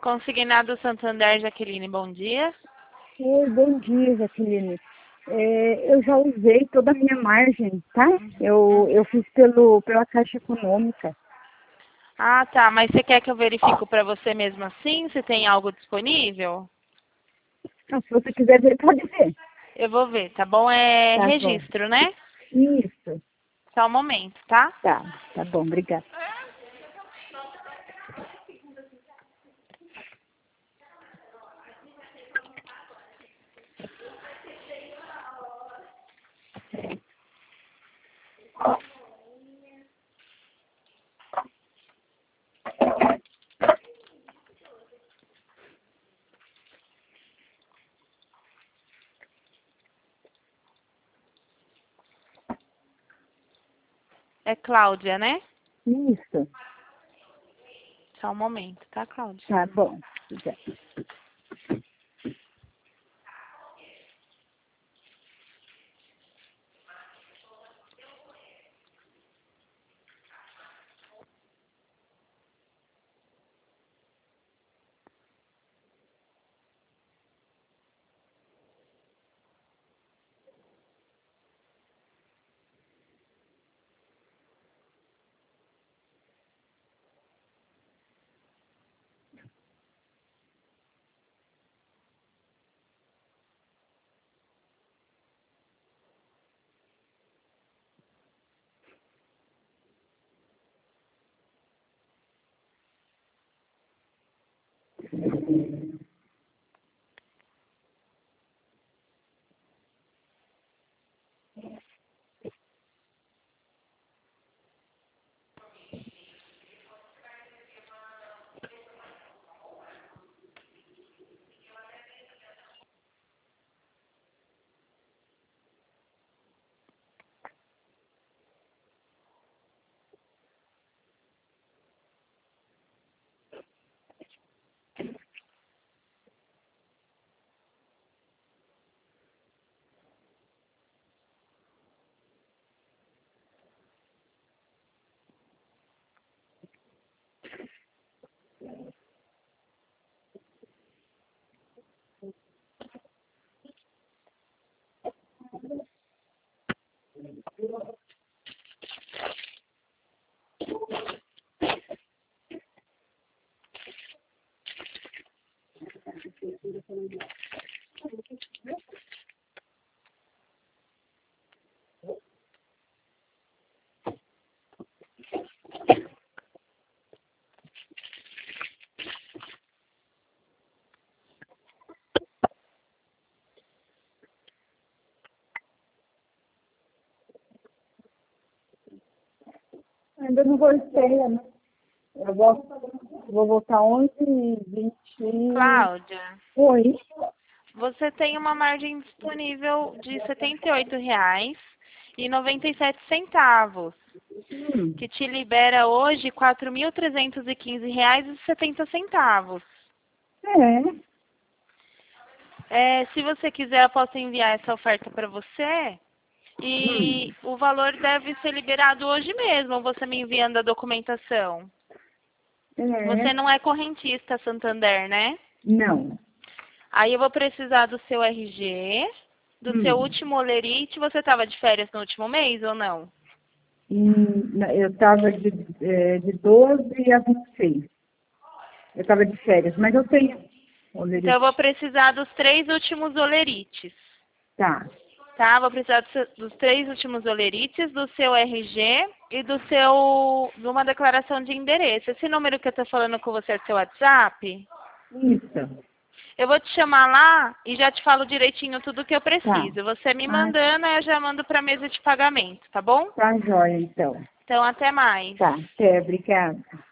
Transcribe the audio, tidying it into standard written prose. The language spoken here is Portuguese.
Consignado Santander, Jaqueline, bom dia. Oi, bom dia, Jaqueline. Eu já usei toda a minha margem, tá? Eu fiz pela Caixa Econômica. Ah, tá, mas você quer que eu verifique para você mesmo assim, se tem algo disponível? Ah, se você quiser ver, pode ver. Eu vou ver, tá bom? É Tá registro, né? bom. Isso. Só um momento, tá? Tá bom, obrigada. É Cláudia, né? Isso. Só um momento, tá, Cláudia? Tá bom. Obrigada. Ainda não vou estreia, né? Vou voltar 11h20. Cláudia, Oi. você tem uma margem disponível de R$ 78,97, que te libera hoje R$ 4.315,70. Se você quiser, eu posso enviar essa oferta para você. E o valor deve ser liberado hoje mesmo, você me enviando a documentação. Você não é correntista Santander, né? Não. Aí eu vou precisar do seu RG, do seu último olerite. Você estava de férias no último mês ou não? Eu estava de 12 a 26. Eu estava de férias, mas eu tenho Então eu olerite. vou precisar dos 3 últimos olerites. Tá. Tá? Vou precisar dos 3 últimos olerites, do seu RG e de uma declaração de endereço. Esse número que eu estou falando com você é seu WhatsApp? Isso. Eu vou te chamar lá e já te falo direitinho tudo que eu Tá. preciso. Você me Ah, mandando, aí eu já mando para a mesa de pagamento, tá bom? tá jóia, então. Então, até mais. Tá. Até, obrigada.